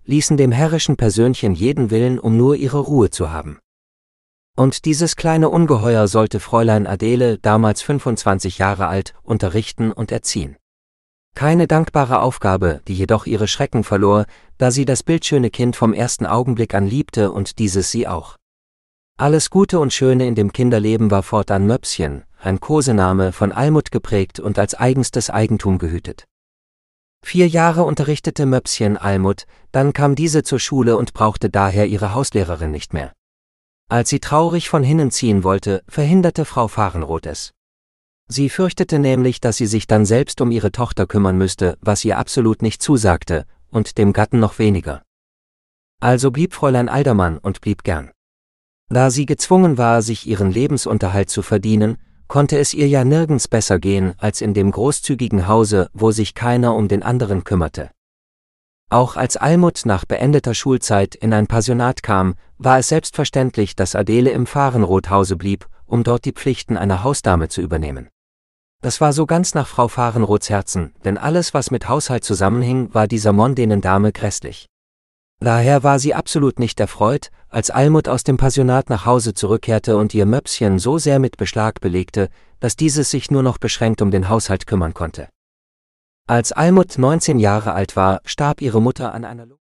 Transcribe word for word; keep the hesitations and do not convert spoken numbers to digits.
ließen dem herrischen Persönchen jeden Willen, um nur ihre Ruhe zu haben. Und dieses kleine Ungeheuer sollte Fräulein Adele, damals fünfundzwanzig Jahre alt, unterrichten und erziehen. Keine dankbare Aufgabe, die jedoch ihre Schrecken verlor, da sie das bildschöne Kind vom ersten Augenblick an liebte und dieses sie auch. Alles Gute und Schöne in dem Kinderleben war fortan Möpschen, ein Kosename, von Almut geprägt und als eigenstes Eigentum gehütet. Vier Jahre unterrichtete Möpschen Almut, dann kam diese zur Schule und brauchte daher ihre Hauslehrerin nicht mehr. Als sie traurig von hinnen ziehen wollte, verhinderte Frau Fahrenroth es. Sie fürchtete nämlich, dass sie sich dann selbst um ihre Tochter kümmern müsste, was ihr absolut nicht zusagte, und dem Gatten noch weniger. Also blieb Fräulein Aldermann und blieb gern. Da sie gezwungen war, sich ihren Lebensunterhalt zu verdienen, konnte es ihr ja nirgends besser gehen als in dem großzügigen Hause, wo sich keiner um den anderen kümmerte. Auch als Almut nach beendeter Schulzeit in ein Pensionat kam, war es selbstverständlich, dass Adele im Fahrenroth-Hause blieb, um dort die Pflichten einer Hausdame zu übernehmen. Das war so ganz nach Frau Fahrenroths Herzen, denn alles, was mit Haushalt zusammenhing, war dieser mondänen Dame grässlich. Daher war sie absolut nicht erfreut, als Almut aus dem Pensionat nach Hause zurückkehrte und ihr Möpschen so sehr mit Beschlag belegte, dass dieses sich nur noch beschränkt um den Haushalt kümmern konnte. Als Almut neunzehn Jahre alt war, starb ihre Mutter an einer